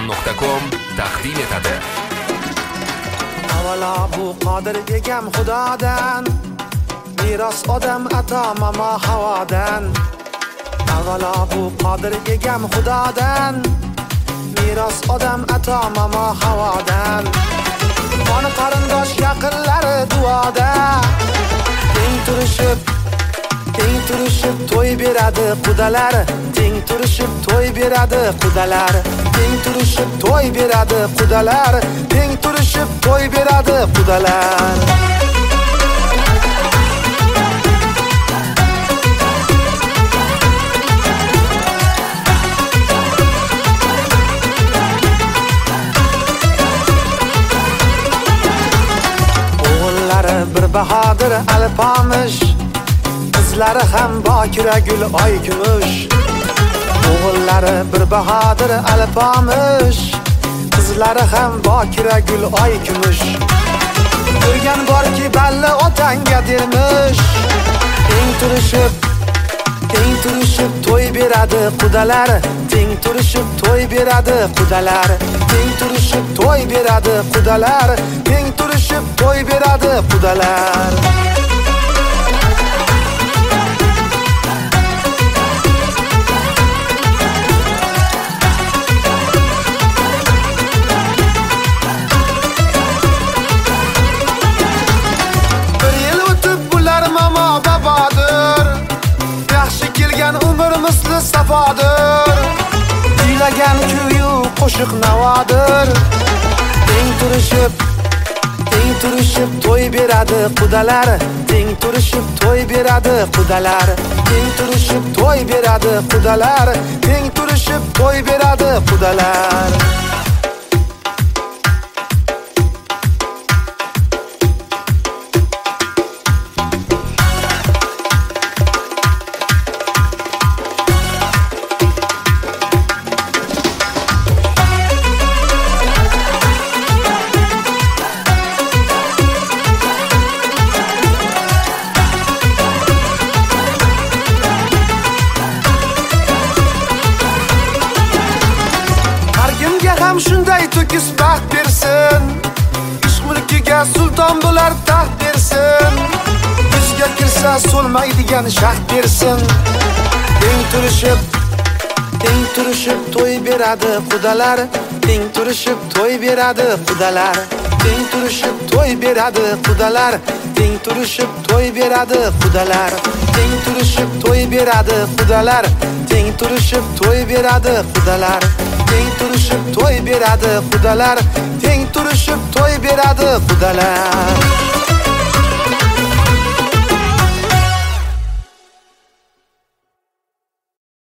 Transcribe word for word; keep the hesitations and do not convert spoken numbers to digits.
nuqta com taqdim etadi. Avvalo bu qodir egam Xudodan, meros odam ato mamo havodan. Avvalo bu qodir egam Xudodan, meros odam ato mamo havodan. Qoni qarindosh yaqinlari duoda, teng turishib teng turishib to'y beradi qudalar, teng turishib to'y beradi qudalar, teng turishib to'y beradi qudalar, teng turishib to'y beradi qudalar. O'g'illari bir bahodir alpomish, qizlari ham bokira gul oy kumush. O'g'illari bir bahodir alpomish, qizlari ham bokira gul oy kumush. Ko'rgan borki balli otanga dermish, teng turishib teng turishib to'y beradi qudalar, teng turishib to'y beradi qudalar, teng turishib to'y beradi qudalar, teng turishib to'y beradi qudalar. Umr misli safodir, kuylagan kuyu qo'shiq navodir. Teng turishib teng turishib to'y beradi qudalar, teng turishib to'y beradi qudalar, teng turishib to'y beradi qudalar, teng turishib to'y beradi qudalar. Ham shunday to'kis baxt bersin, ish mulkiga sulton bo'lar taxt bersin, yuzga kirsa so'lmaydigan shaxt bersin. Teng turishib teng turishib to'y beradi qudalar, teng turishib to'y beradi qudalar, teng turishib to'y beradi qudalar, teng turishib to'y beradi qudalar, teng turishib to'y beradi qudalar, teng turishib to'y beradi qudalar, teng turishib to'y beradi qudalar, teng turishib to'y beradi qudalar.